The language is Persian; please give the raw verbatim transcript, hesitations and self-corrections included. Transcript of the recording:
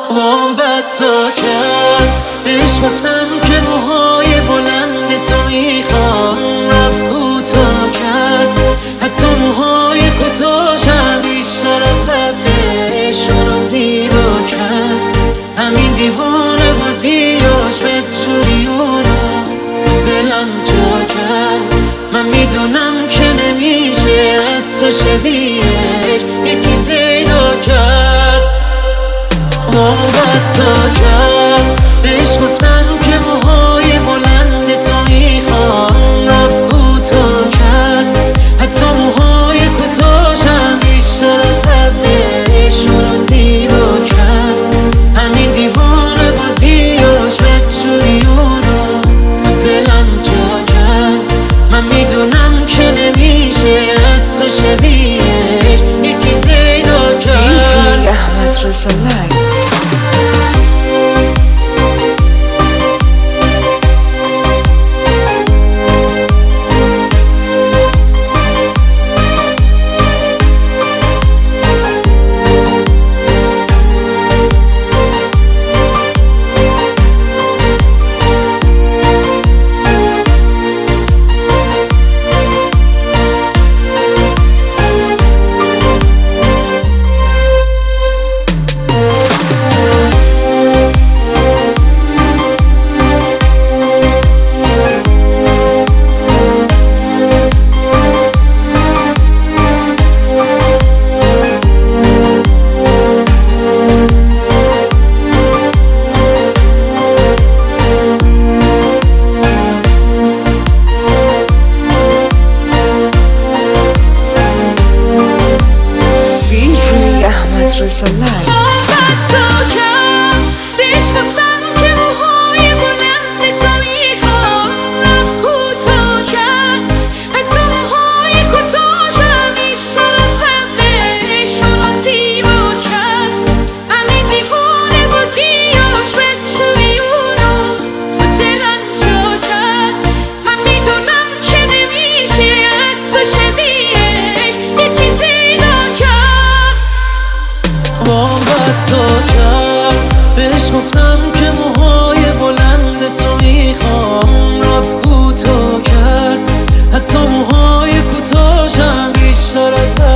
تا کرد بهش گفتم که موهای بلند تو میخوام، رفت کوتاه کرد حتی موهای کوتاه‌شم بیشتر از لبش رو زیبا کرد. همین دیوانه بازیاش به جوریونو تو دلم جا کرد. من میدونم که نمیشه حتی شبیهش یکی پیدا کرد. محبت تا کرد بهش گفتم که موهای بلند تو میخوام، رفت کوتاه کرد حتی موهای کوتاه‌شم بیشتر از لبش رو زیبا کرد. همین دیوانه بازیاش به جوریونو تو دلم جا کرد. من میدونم که نمیشه حتی شبیهش یکی پیدا کرد. احمد رضا لایو. Reza Live. محبت تا کرد بهش گفتم که موهای بلند تو میخوام، رفت کوتاه کرد حتی موهای کوتاه‌شم بیشتر از لبش رو زیبا کرد. همین دیوانه بازیاش به جوریونو تو دلم جا کرد. من میدونم که نمیشه حتی شبیهش یکی پیدا کرد. محبت تا کرد بهش گفتم که موهای بلند تو میخوام، رفت کوتاه کرد حتی موهای کوتاه‌شم بیشتر از